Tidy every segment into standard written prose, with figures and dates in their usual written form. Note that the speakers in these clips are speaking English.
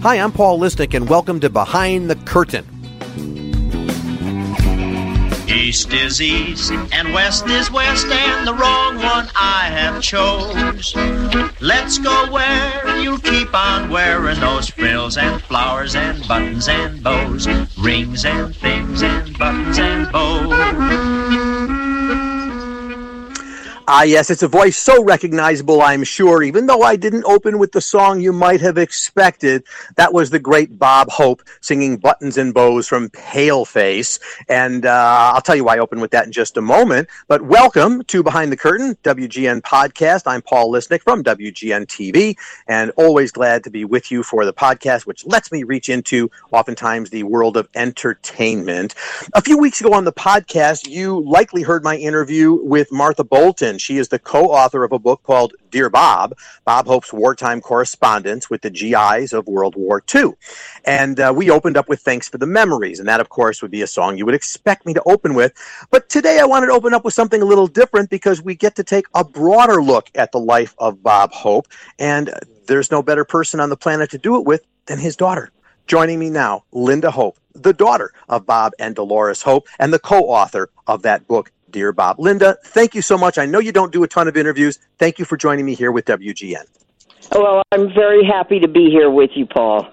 Hi, I'm Paul Lisnek, and welcome to Behind the Curtain. East is east, and west is west, and the wrong one I have chose. Let's go where you'll keep on wearing those frills and flowers and buttons and bows, rings and things and buttons and bows. Yes, it's a voice so recognizable, I'm sure, even though I didn't open with the song you might have expected. That was the great Bob Hope singing Buttons and Bows from Paleface. And I'll tell you why I opened with that in just a moment. But welcome to Behind the Curtain, WGN Podcast. I'm Paul Lisnek from WGN TV, and always glad to be with you for the podcast, which lets me reach into, oftentimes, the world of entertainment. A few weeks ago on the podcast, you likely heard my interview with Martha Bolton. She is the co-author of a book called Dear Bob, Bob Hope's wartime correspondence with the GIs of World War II. And we opened up with Thanks for the Memories, and that, of course, would be a song you would expect me to open with. But today I wanted to open up with something a little different because we get to take a broader look at the life of Bob Hope, and there's no better person on the planet to do it with than his daughter. Joining me now, Linda Hope, the daughter of Bob and Dolores Hope, and the co-author of that book, Dear Bob. Linda, thank you so much. I know you don't do a ton of interviews. Thank you for joining me here with WGN. Well, I'm very happy to be here with you, Paul.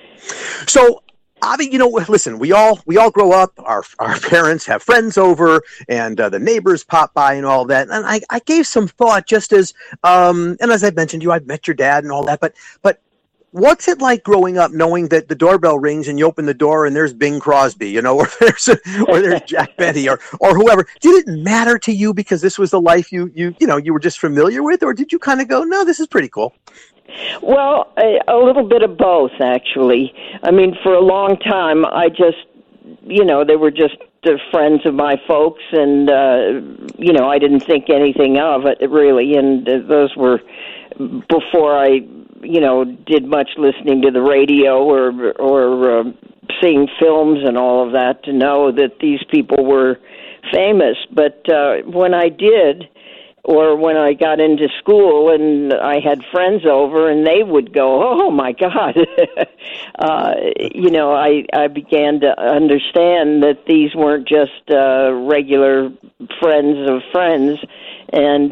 So, Avi, listen, we all grow up, our parents have friends over, and the neighbors pop by and all that. And I gave some thought just as, and as I mentioned to you, I've met your dad and all that, but what's it like growing up knowing that the doorbell rings and you open the door and there's Bing Crosby, or there's Jack Benny or whoever? Did it matter to you because this was the life you were just familiar with, or did you kind of go, no, this is pretty cool? Well, a little bit of both, actually. I mean, for a long time, I just, they were just friends of my folks, and, I didn't think anything of it, really, and those were before I did much listening to the radio or seeing films and all of that to know that these people were famous. But when I did, or when I got into school and I had friends over and they would go, oh, my God, I began to understand that these weren't just regular friends of friends, and,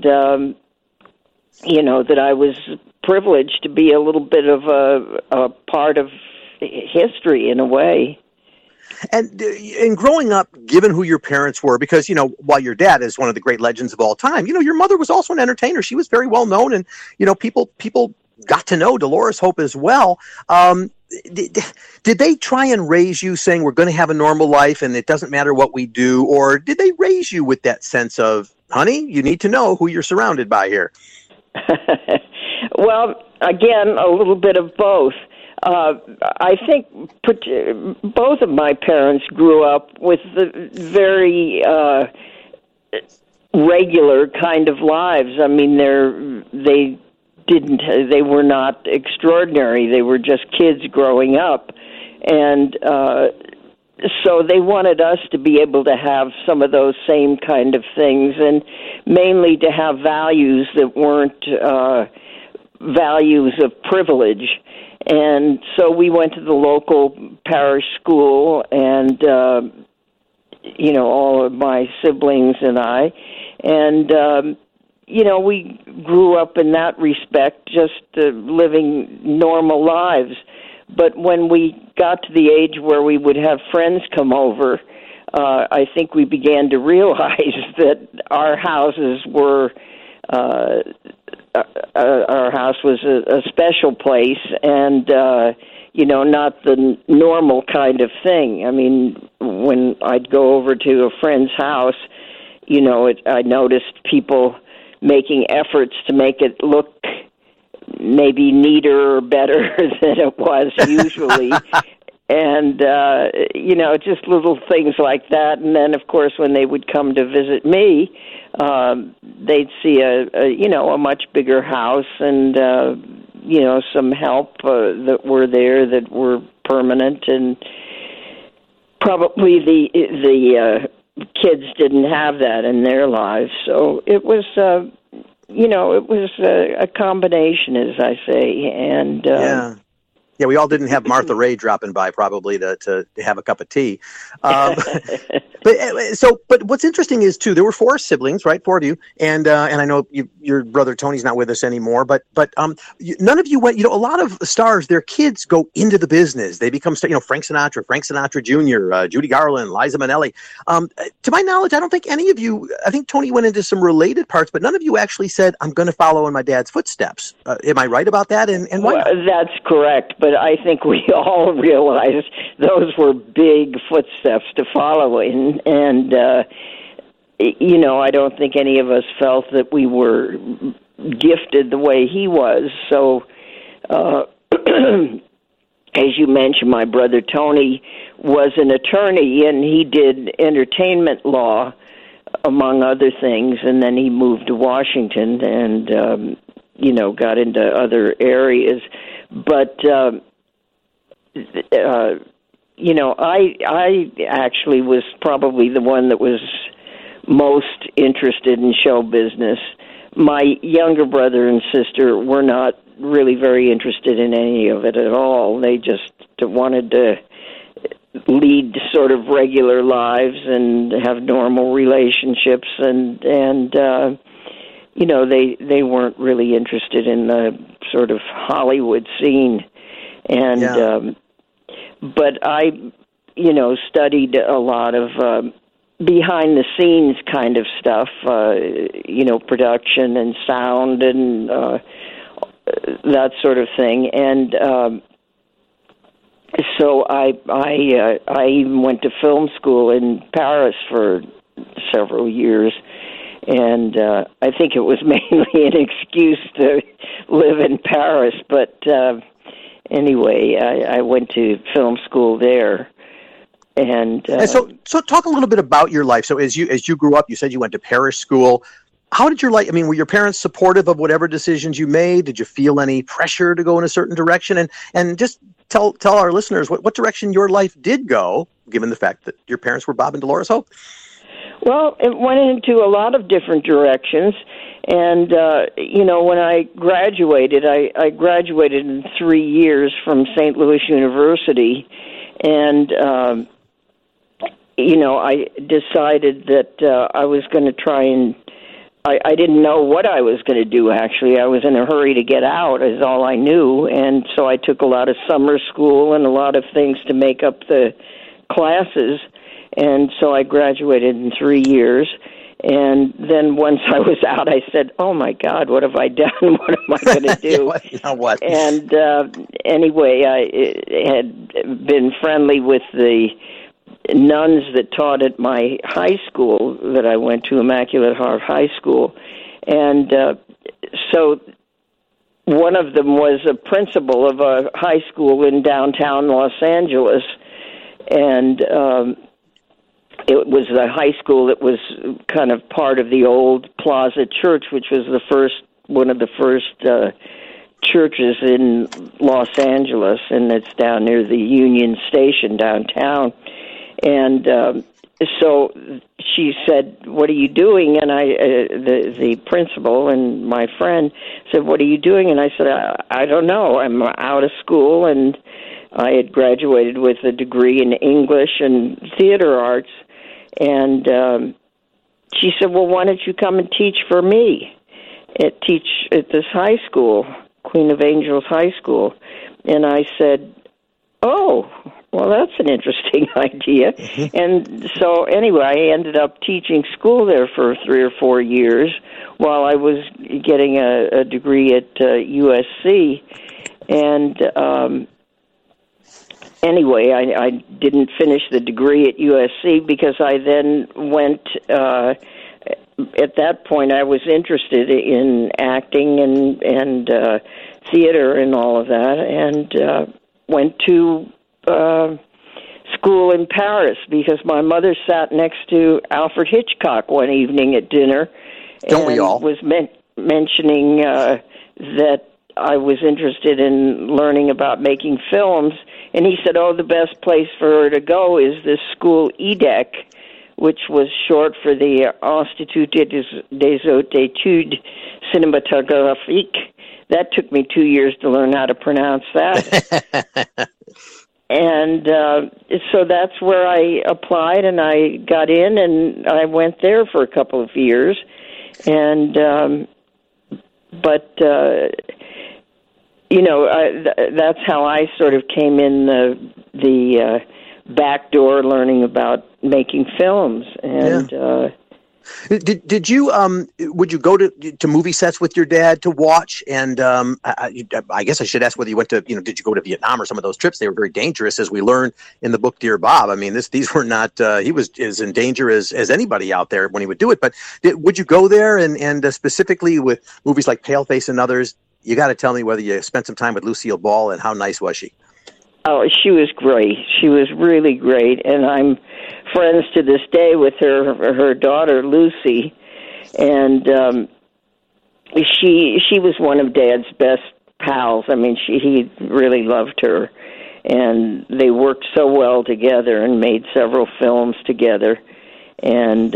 that I was privileged to be a little bit of a part of history in a way. And in growing up, given who your parents were, because, while your dad is one of the great legends of all time, your mother was also an entertainer. She was very well known, and, people got to know Dolores Hope as well. Did they try and raise you saying we're going to have a normal life and it doesn't matter what we do? Or did they raise you with that sense of, honey, you need to know who you're surrounded by here? Well, again, a little bit of both. I think both of my parents grew up with the very regular kind of lives. I mean, they were not extraordinary. They were just kids growing up, and so they wanted us to be able to have some of those same kind of things, and mainly to have values that weren't values of privilege. And so we went to the local parish school, and all of my siblings and I, and we grew up in that respect, just living normal lives. But when we got to the age where we would have friends come over, I think we began to realize that our houses were, our house was a special place, and, not the normal kind of thing. I mean, when I'd go over to a friend's house, I noticed people making efforts to make it look maybe neater or better than it was usually. And, just little things like that. And then, of course, when they would come to visit me, they'd see a much bigger house and, some help that were there that were permanent. And probably the kids didn't have that in their lives. So it was... it was a combination, as I say, and Yeah, we all didn't have Martha Ray dropping by probably to have a cup of tea. But what's interesting is too, there were 4 siblings, right? 4 of you, and I know your brother Tony's not with us anymore. But none of you went. A lot of stars, their kids go into the business. They become, Frank Sinatra Jr., Judy Garland, Liza Minnelli. To my knowledge, I don't think any of you. I think Tony went into some related parts, but none of you actually said, "I'm going to follow in my dad's footsteps." Am I right about that? And why? Well, that's correct. But I think we all realize those were big footsteps to follow in, and I don't think any of us felt that we were gifted the way he was. So, as you mentioned, my brother Tony was an attorney, and he did entertainment law, among other things, and then he moved to Washington and, got into other areas. But, I actually was probably the one that was most interested in show business. My younger brother and sister were not really very interested in any of it at all. They just wanted to lead sort of regular lives and have normal relationships, and they weren't really interested in the sort of Hollywood scene. And but I studied a lot of behind the scenes kind of stuff, production and sound and that sort of thing. And so I even went to film school in Paris for several years, and I think it was mainly an excuse to live in Paris. But anyway, I went to film school there. And so talk a little bit about your life. So as you grew up, you said you went to Paris school. How did your life? I mean, were your parents supportive of whatever decisions you made? Did you feel any pressure to go in a certain direction? And just tell our listeners what direction your life did go, given the fact that your parents were Bob and Dolores Hope. Well, it went into a lot of different directions. And, when I graduated, I graduated in 3 years from St. Louis University. And, I decided that I was going to try and I didn't know what I was going to do, actually. I was in a hurry to get out, is all I knew. And so I took a lot of summer school and a lot of things to make up the classes. And so I graduated in 3 years. And then once I was out, I said, oh, my God, what have I done? What am I going to do? What? And anyway, I had been friendly with the nuns that taught at my high school that I went to, Immaculate Heart High School. And so one of them was a principal of a high school in downtown Los Angeles. And it was a high school that was kind of part of the old Plaza Church, which was one of the first churches in Los Angeles, and it's down near the Union Station downtown. And so she said, "What are you doing?" And the principal and my friend said, "What are you doing?" And I said, "I don't know. I'm out of school, and I had graduated with a degree in English and theater arts." And she said, "Well, why don't you come and teach for me? Teach at this high school, Queen of Angels High School." And I said, "Oh, well, that's an interesting idea." And so anyway, I ended up teaching school there for 3 or 4 years while I was getting a degree at USC. And anyway, I didn't finish the degree at USC because I then went, at that point I was interested in acting and theater and all of that, and went to school in Paris because my mother sat next to Alfred Hitchcock one evening at dinner. Don't we all? Was mentioning that I was interested in learning about making films. And he said, "Oh, the best place for her to go is this school EDEC, which was short for the Institut des Hautes Études Cinématographiques, that took me 2 years to learn how to pronounce that. And so that's where I applied, and I got in, and I went there for a couple of years. And that's how I sort of came in the back door, learning about making films. And Did you would you go to movie sets with your dad to watch? And I guess I should ask whether you went to, did you go to Vietnam or some of those trips? They were very dangerous, as we learn in the book Dear Bob. I mean, these were not, he was as in danger as anybody out there when he would do it. But would you go there, and specifically with movies like Paleface and others? You got to tell me whether you spent some time with Lucille Ball, and how nice was she? Oh, she was great. She was really great, and I'm friends to this day with her daughter Lucy, and she was one of Dad's best pals. I mean, he really loved her, and they worked so well together and made several films together, and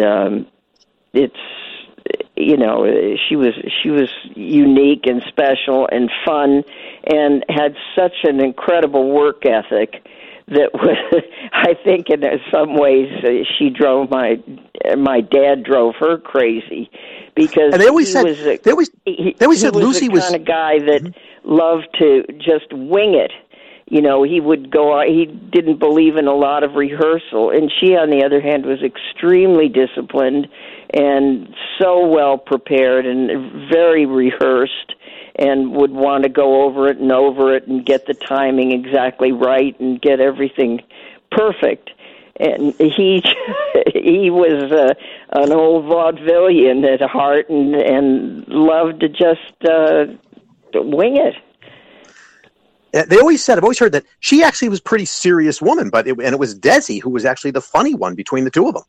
she was unique and special and fun, and had such an incredible work ethic that was, I think in some ways she drove my dad drove her crazy, because and they always said Lucy was the kind of guy that loved to just wing it. He would go out, he didn't believe in a lot of rehearsal, and she, on the other hand, was extremely disciplined and so well prepared and very rehearsed, and would want to go over it and get the timing exactly right and get everything perfect. And he was an old vaudevillian at heart, and loved to just wing it. They always said, I've always heard that she actually was a pretty serious woman, and it was Desi who was actually the funny one between the two of them.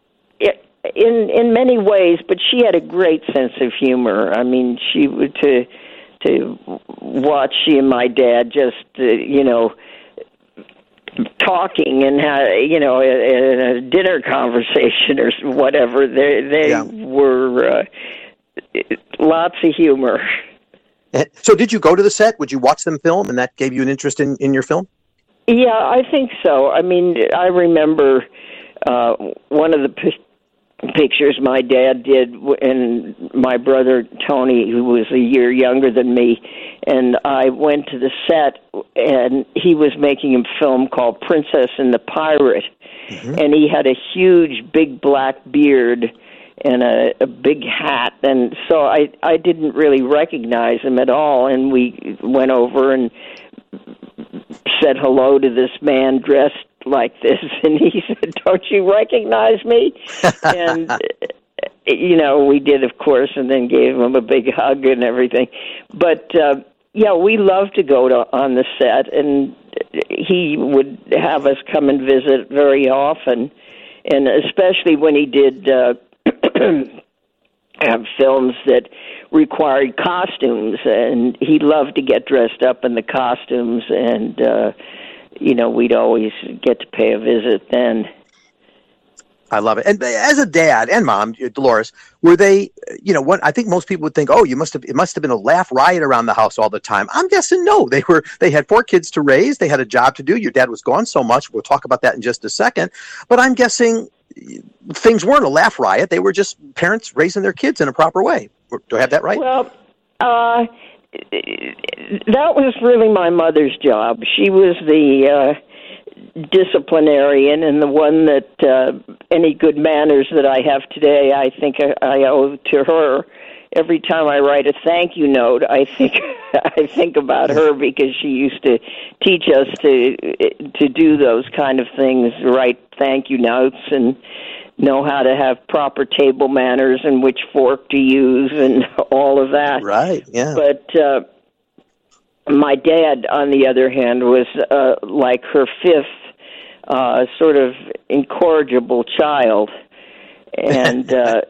In many ways, but she had a great sense of humor. I mean, she would to watch she and my dad just talking, and in a dinner conversation or whatever. They were lots of humor. So did you go to the set? Would you watch them film, and that gave you an interest in your film? Yeah, I think so. I mean, I remember one of the pictures my dad did, and my brother Tony, who was a year younger than me, and I went to the set, and he was making a film called Princess and the Pirate, and he had a huge, big black beard and a big hat, and so I didn't really recognize him at all, and we went over and said hello to this man dressed like this, and he said, "Don't you recognize me?" And we did, of course, and then gave him a big hug and everything. But we loved to go on the set, and he would have us come and visit very often, and especially when he did have films that required costumes, and he loved to get dressed up in the costumes, and we'd always get to pay a visit then. I love it. And as a dad and mom, Dolores, were they, what I think most people would think, oh, it must have been a laugh riot around the house all the time. I'm guessing no. They had 4 kids to raise. They had a job to do. Your dad was gone so much. We'll talk about that in just a second. But I'm guessing things weren't a laugh riot. They were just parents raising their kids in a proper way. Do I have that right? Well, that was really my mother's job. She was the disciplinarian, and the one that any good manners that I have today, I think I owe to her. Every time I write a thank you note, I think about her, because she used to teach us to do those kind of things, write thank you notes, and know how to have proper table manners and which fork to use and all of that. Right, yeah. But my dad, on the other hand, was like her fifth sort of incorrigible child. And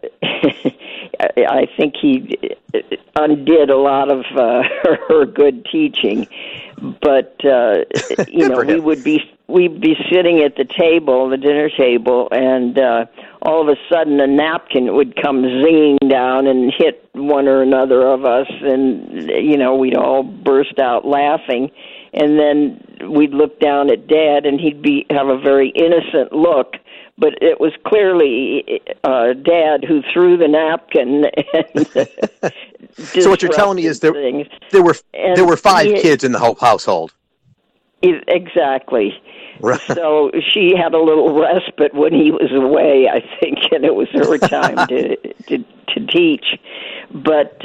I think he undid a lot of her good teaching. But, we we'd be sitting at the table, the dinner table, and all of a sudden a napkin would come zinging down and hit one or another of us, and, we'd all burst out laughing. And then we'd look down at Dad, and he'd have a very innocent look, but it was clearly Dad who threw the napkin. And so what you're telling me is there were 5 kids in the whole household. Exactly. Right. So she had a little respite when he was away, I think, and it was her time to teach. But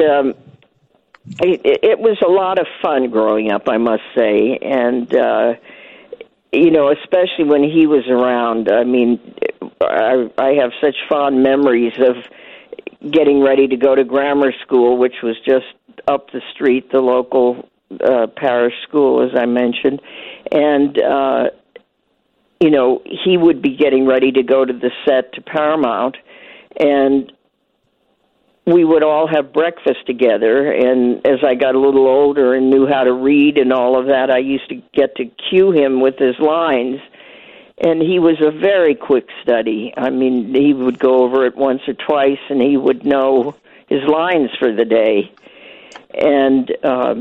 it was a lot of fun growing up, I must say, and especially when he was around. I mean, I have such fond memories of getting ready to go to grammar school, which was just up the street, the local parish school, as I mentioned, and he would be getting ready to go to the set to Paramount, and we would all have breakfast together. And as I got a little older and knew how to read and all of that, I used to get to cue him with his lines, and he was a very quick study. I mean, he would go over it once or twice, and he would know his lines for the day. And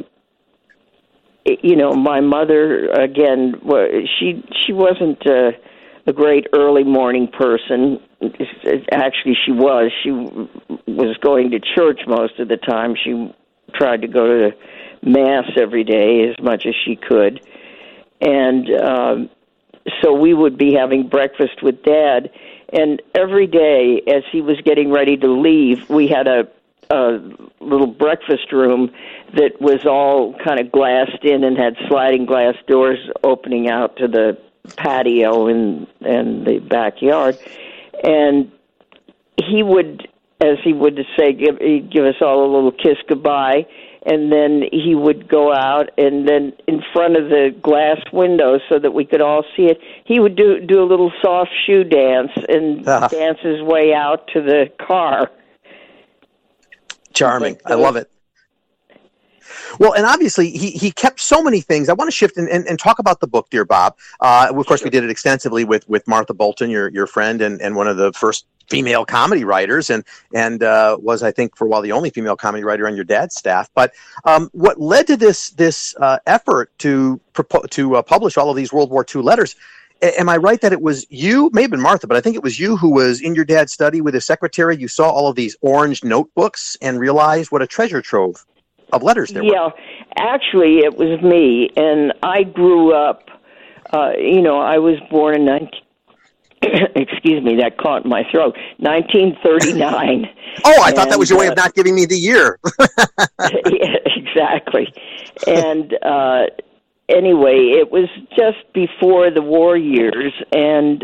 my mother, again, she wasn't a great early morning person. Actually, she was. She was going to church most of the time. She tried to go to Mass every day as much as she could. And so we would be having breakfast with Dad. And every day, as he was getting ready to leave, we had a little breakfast room that was all kind of glassed in and had sliding glass doors opening out to the patio and the backyard. And he would, as he would say, he'd give us all a little kiss goodbye, and then he would go out, and then in front of the glass window so that we could all see it, he would do a little soft shoe dance and dance his way out to the car. Charming. I love it. Well, and obviously he kept so many things. I want to shift and talk about the book, Dear Bob. Of course, we did it extensively with Martha Bolton, your friend, and one of the first female comedy writers, and was, I think, for a while the only female comedy writer on your dad's staff. But what led to this effort to publish all of these World War II letters? Am I right that it was you, maybe Martha, but I think it was you who was in your dad's study with his secretary? You saw all of these orange notebooks and realized what a treasure trove of letters there were. Yeah, actually, it was me, and I grew up, I was born in excuse me, that caught in my throat, 1939. Oh, I thought that was your way of not giving me the year. Yeah, exactly. And anyway, it was just before the war years, and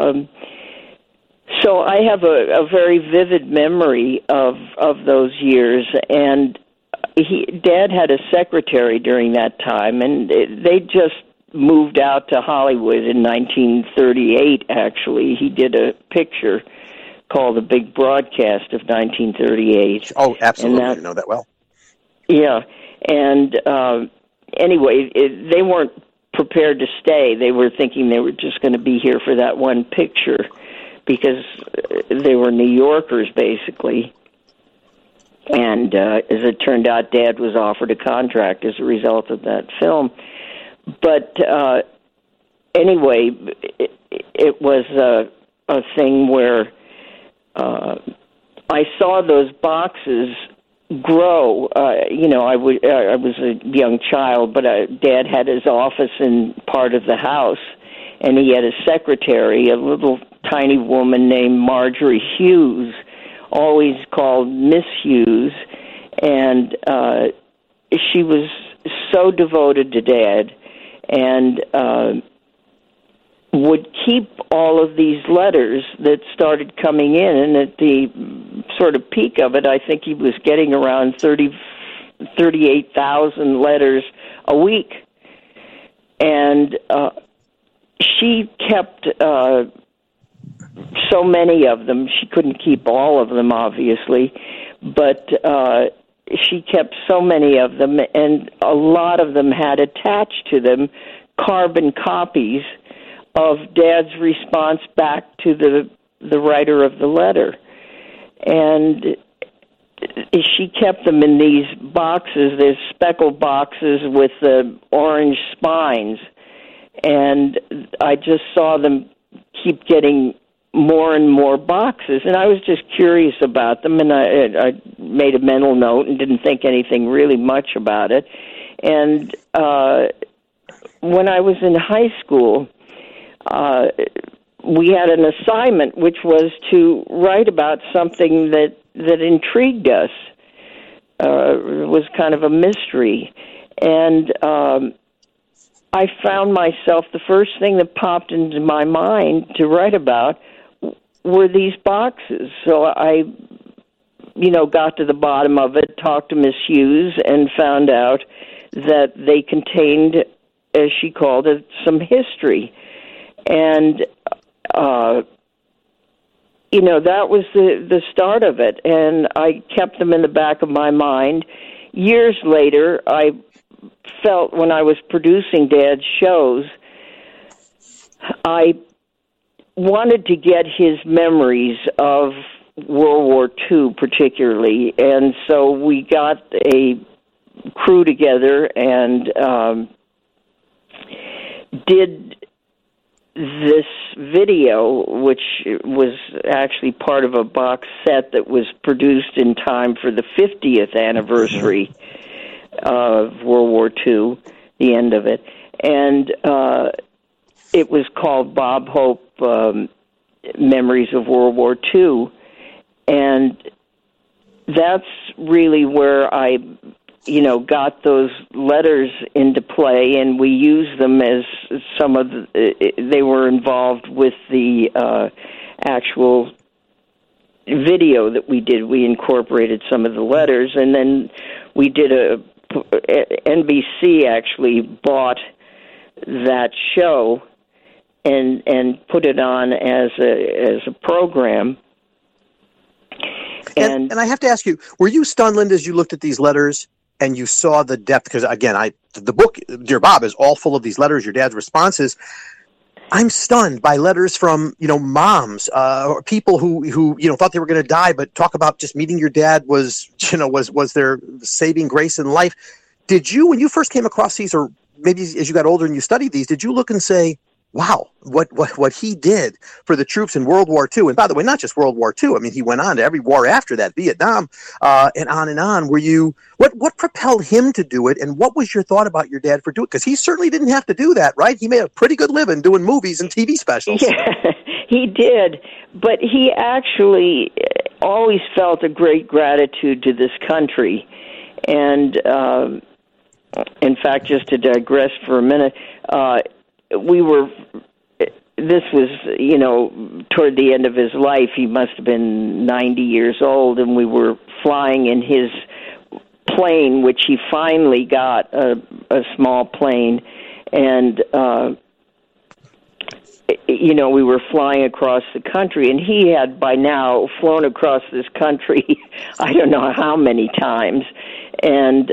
so I have a very vivid memory of those years. And Dad had a secretary during that time, and they just moved out to Hollywood in 1938, actually. He did a picture called The Big Broadcast of 1938. Oh, absolutely. I know that well. Yeah, and anyway, they weren't prepared to stay. They were thinking they were just going to be here for that one picture because they were New Yorkers, basically. And as it turned out, Dad was offered a contract as a result of that film. But anyway, it was a thing where I saw those boxes grow. I was a young child, but Dad had his office in part of the house, and he had a secretary, a little tiny woman named Marjorie Hughes, always called Miss Hughes, and she was so devoted to Dad, and would keep all of these letters that started coming in, and at the sort of peak of it, I think he was getting around 38,000 letters a week. And she kept so many of them. She couldn't keep all of them, obviously, but she kept so many of them, and a lot of them had attached to them carbon copies of Dad's response back to the writer of the letter. And she kept them in these boxes, these speckled boxes with the orange spines. And I just saw them keep getting more and more boxes. And I was just curious about them, and I made a mental note and didn't think anything really much about it. And when I was in high school, we had an assignment which was to write about something that intrigued us. It was kind of a mystery. And I found myself, the first thing that popped into my mind to write about were these boxes. So I, got to the bottom of it, talked to Miss Hughes, and found out that they contained, as she called it, some history. And, that was the start of it. And I kept them in the back of my mind. Years later, I felt when I was producing Dad's shows, I wanted to get his memories of World War II particularly. And so we got a crew together and did this video, which was actually part of a box set that was produced in time for the 50th anniversary of World War II, the end of it. And it was called Bob Hope Memories of World War II. And that's really where I got those letters into play, and we used them as some of they were involved with the actual video that we did. We incorporated some of the letters, and then we did NBC actually bought that show and put it on as a program. And I have to ask you, were you stunned, Linda, as you looked at these letters and you saw the depth? Because, again, the book, Dear Bob, is all full of these letters, your dad's responses. I'm stunned by letters from, moms, or people who thought they were going to die, but talk about just meeting your dad was their saving grace in life. Did you, when you first came across these, or maybe as you got older and you studied these, did you look and say, wow, what he did for the troops in World War II? And by the way, not just World War II. I mean, he went on to every war after that, Vietnam, and on and on. Were you, what propelled him to do it? And what was your thought about your dad for doing it? Because he certainly didn't have to do that, right? He made a pretty good living doing movies and TV specials. Yeah, he did. But he actually always felt a great gratitude to this country. And in fact, just to digress for a minute, this was, toward the end of his life. He must have been 90 years old, and we were flying in his plane, which he finally got, a small plane, and, we were flying across the country, and he had by now flown across this country, I don't know how many times, and,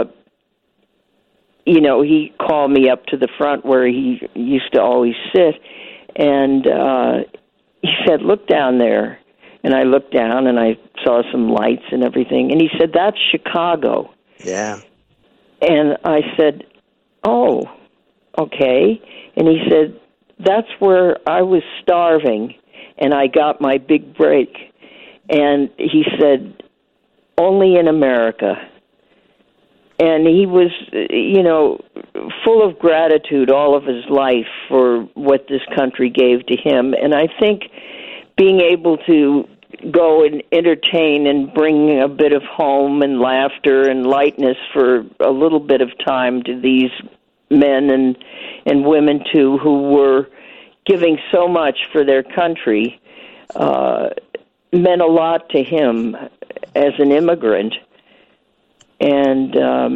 he called me up to the front where he used to always sit, and he said, "Look down there." And I looked down, and I saw some lights and everything. And he said, "That's Chicago." Yeah. And I said, "Oh, okay." And he said, "That's where I was starving, and I got my big break." And he said, "Only in America." And he was, full of gratitude all of his life for what this country gave to him. And I think being able to go and entertain and bring a bit of home and laughter and lightness for a little bit of time to these men and women, too, who were giving so much for their country, meant a lot to him as an immigrant. And,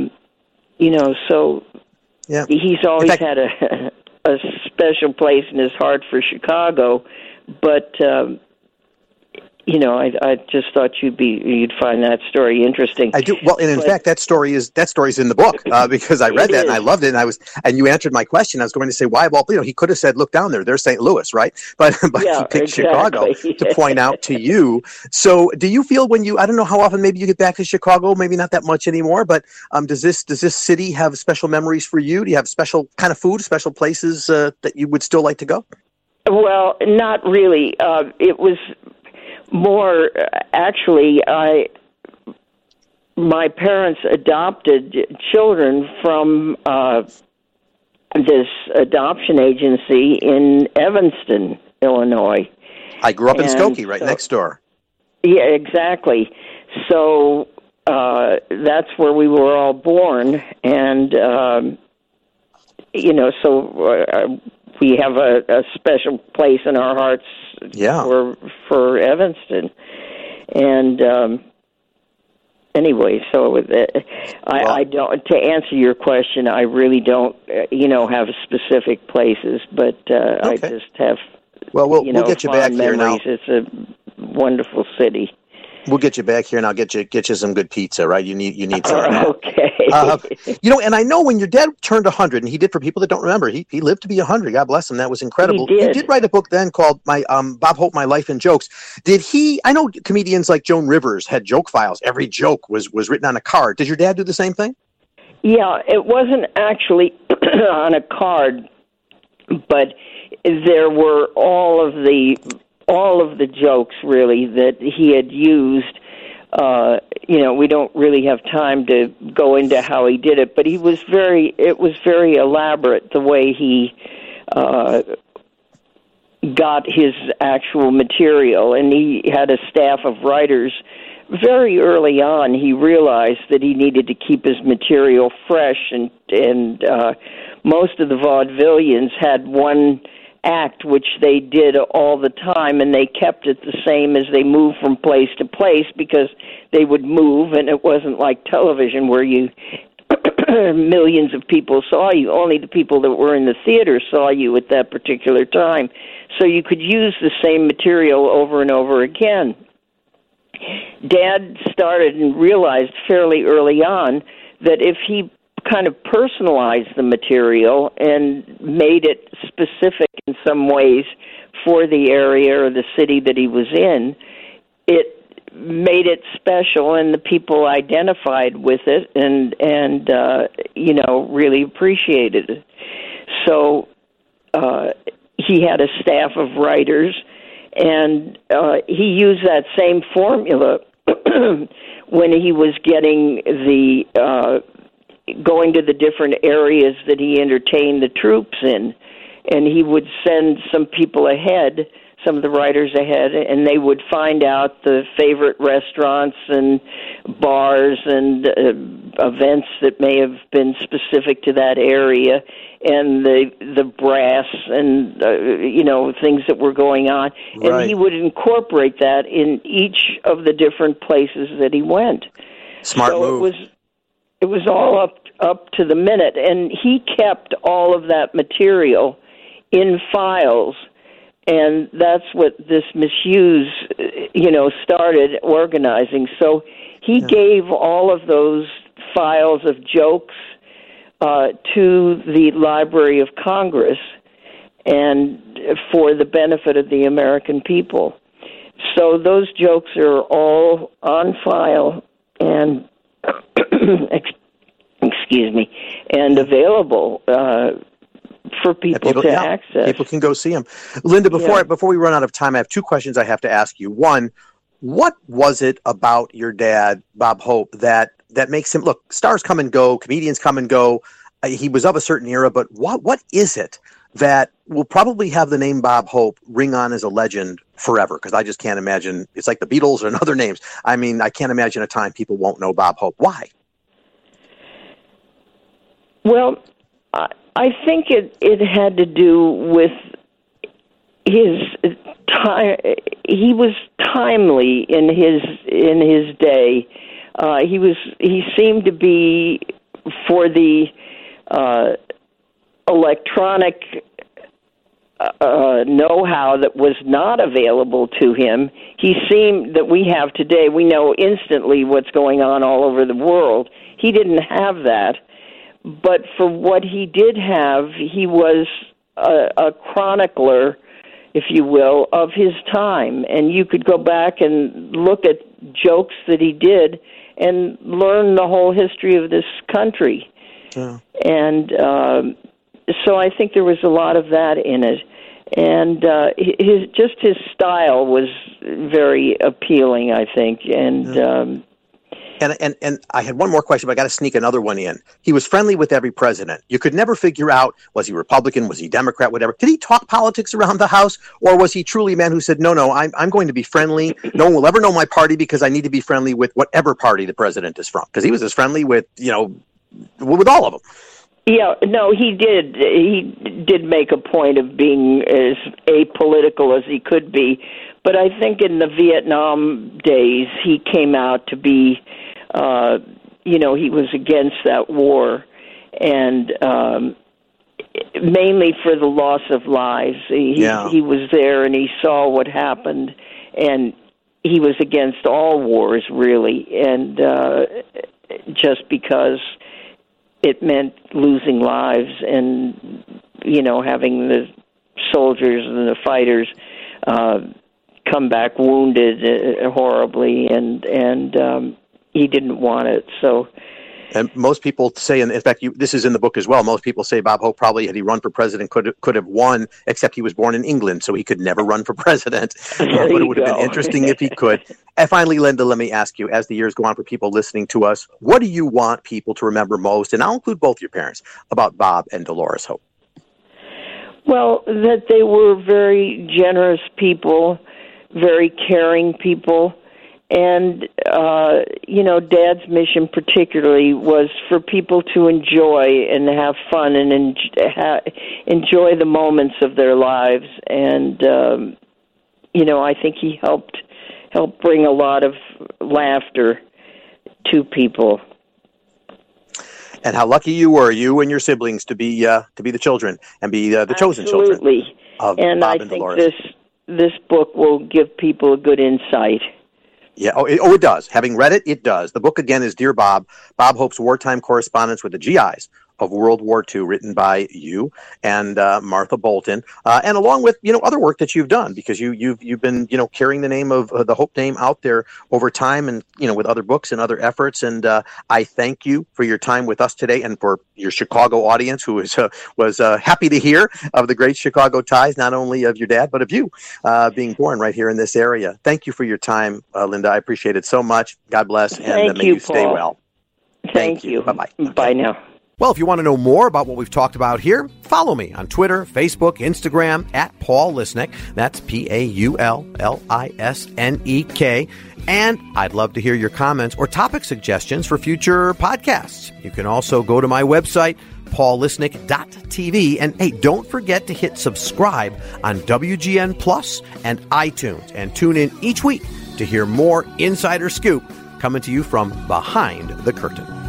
so yeah. He's always had a special place in his heart for Chicago. But I just thought you'd find that story interesting. I do. Well, and in fact, that story's in the book because I read that and I loved it. And you answered my question. I was going to say why. Well, he could have said, "Look down there. There's St. Louis," right? But he picked Chicago to point out to you. So, do you feel I don't know how often maybe you get back to Chicago? Maybe not that much anymore. But does this city have special memories for you? Do you have special kind of food, special places that you would still like to go? Well, not really. It was more, actually, my parents adopted children from this adoption agency in Evanston, Illinois. I grew up in Skokie, right next door. Yeah, exactly. So that's where we were all born, and we have a special place in our hearts for Evanston. And anyway, so I don't. To answer your question, I really don't, have specific places, but I just have. Well, we'll get you back here now. It's a wonderful city. We'll get you back here, and I'll get you some good pizza. Right? You need some. Okay. And I know when your dad turned 100, and he did. For people that don't remember, he lived to be 100. God bless him. That was incredible. He did write a book then called Bob Hope: My Life in Jokes. Did he? I know comedians like Joan Rivers had joke files. Every joke was written on a card. Did your dad do the same thing? Yeah, it wasn't actually on a card, but there were all of the jokes really that he had used. We don't really have time to go into how he did it, but it was very elaborate the way he got his actual material, and he had a staff of writers. Very early on, he realized that he needed to keep his material fresh, and most of the vaudevillians had one act which they did all the time, and they kept it the same as they moved from place to place because they would move, and it wasn't like television where millions of people saw you. Only the people that were in the theater saw you at that particular time. So you could use the same material over and over again. Dad started and realized fairly early on that if he kind of personalized the material and made it specific in some ways for the area or the city that he was in, it made it special, and the people identified with it and really appreciated it. So he had a staff of writers, and he used that same formula when he was getting going to the different areas that he entertained the troops in. And he would send some people ahead, some of the writers ahead, and they would find out the favorite restaurants and bars and events that may have been specific to that area, and the brass and things that were going on. Right. And he would incorporate that in each of the different places that he went. Smart move. It was all up to the minute, and he kept all of that material in files, and that's what this Miss Hughes, started organizing. So he gave all of those files of jokes to the Library of Congress, and for the benefit of the American people. So those jokes are all on file and and available for people to access. People can go see them. Linda, before we run out of time, I have two questions I have to ask you. One, what was it about your dad, Bob Hope, that makes him, look, stars come and go, comedians come and go. He was of a certain era, but what is it that will probably have the name Bob Hope ring on as a legend forever? Because I just can't imagine, it's like the Beatles and other names. I mean, I can't imagine a time people won't know Bob Hope. Why? Well, I think it had to do with his time. He was timely in his day. He seemed to be for the electronic know-how that was not available to him. He seemed that we have today. We know instantly what's going on all over the world. He didn't have that. But for what he did have, he was a chronicler, if you will, of his time. And you could go back and look at jokes that he did and learn the whole history of this country. Yeah. And so I think there was a lot of that in it. And his style was very appealing, I think. And And I had one more question, but I got to sneak another one in. He was friendly with every president. You could never figure out, was he Republican, was he Democrat, whatever. Did he talk politics around the House, or was he truly a man who said, no, I'm going to be friendly. No one will ever know my party because I need to be friendly with whatever party the president is from? Because he was as friendly with all of them. Yeah, no, he did. He did make a point of being as apolitical as he could be. But I think in the Vietnam days, he came out to be, he was against that war, and mainly for the loss of lives. He was there and he saw what happened, and he was against all wars, really, and just because it meant losing lives and, having the soldiers and the fighters come back wounded horribly, and he didn't want it. So, and most people say, and in fact, this is in the book as well. Most people say Bob Hope probably, had he run for president, could have won, except he was born in England, so he could never run for president. But it would have been interesting if he could. And finally, Linda, let me ask you, as the years go on for people listening to us, what do you want people to remember most, and I'll include both your parents, about Bob and Dolores Hope? Well, that they were very generous people, very caring people. And, Dad's mission particularly was for people to enjoy and have fun and enjoy the moments of their lives. And, I think he helped bring a lot of laughter to people. And how lucky you were, you and your siblings, to be the children and be the chosen children. Absolutely. And Bob I think Dolores. This book will give people a good insight. Yeah, it does. Having read it, it does. The book, again, is Dear Bob, Bob Hope's wartime correspondence with the GIs of World War II, written by you and Martha Bolton, and along with other work that you've done, because you've been carrying the name of the Hope name out there over time, and with other books and other efforts. And I thank you for your time with us today, and for your Chicago audience who was happy to hear of the great Chicago ties, not only of your dad but of you being born right here in this area. Thank you for your time, Linda. I appreciate it so much. God bless, and may you stay well. Thank you. Bye-bye. Okay. Bye now. Well, if you want to know more about what we've talked about here, follow me on Twitter, Facebook, Instagram, at Paul Lisnek. That's PaulLisnek. And I'd love to hear your comments or topic suggestions for future podcasts. You can also go to my website, paullisnek.tv. And hey, don't forget to hit subscribe on WGN Plus and iTunes. And tune in each week to hear more Insider Scoop coming to you from behind the curtain.